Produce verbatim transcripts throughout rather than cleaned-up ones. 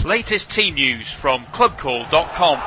Latest team news from club call dot com.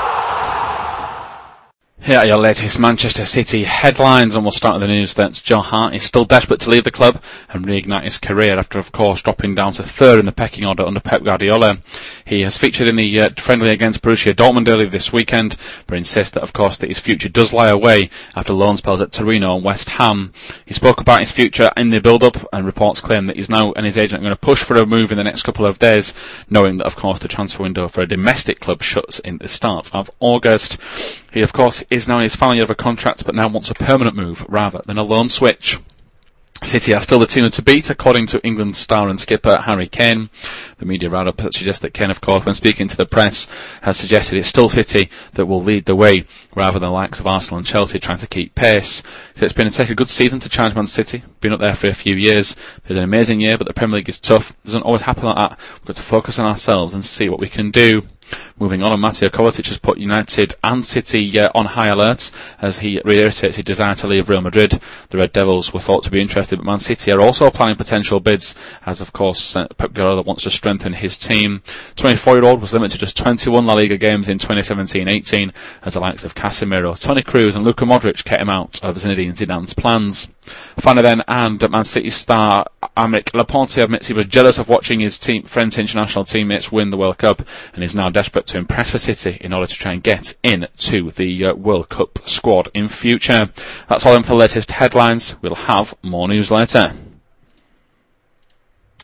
Here are your latest Manchester City headlines, and we'll start with the news that Joe Hart is still desperate to leave the club and reignite his career after, of course, dropping down to third in the pecking order under Pep Guardiola. He has featured in the uh, friendly against Borussia Dortmund earlier this weekend, but insists that, of course, that his future does lie away after loan spells at Torino and West Ham. He spoke about his future in the build-up, and reports claim that he's now and his agent are going to push for a move in the next couple of days, knowing that, of course, the transfer window for a domestic club shuts in the start of August. He, of course, is now in his final year of a contract, but now wants a permanent move rather than a loan switch. City are still the team to beat, according to England star and skipper Harry Kane. The media roundup suggests that Kane, of course, when speaking to the press, has suggested it's still City that will lead the way, rather than the likes of Arsenal and Chelsea trying to keep pace. So it's been a take a good season to challenge Man City. Been up there for a few years. They had an amazing year, but the Premier League is tough. It doesn't always happen like that. We've got to focus on ourselves and see what we can do. Moving on, Mateo Kovacic has put United and City uh, on high alert as he reiterates his desire to leave Real Madrid. The Red Devils were thought to be interested, but Man City are also planning potential bids as, of course, uh, Pep Guardiola wants to strengthen his team. The twenty-four-year-old was limited to just twenty-one La Liga games in twenty seventeen eighteen as the likes of Casemiro, Toni Kroos and Luka Modric kept him out of Zinedine Zidane's plans. Finally then, and Man City star Aymeric Laporte admits he was jealous of watching his team, French international teammates win the World Cup and is now desperate to impress for City in order to try and get into the uh, World Cup squad in future. That's all in for the latest headlines. We'll have more news later.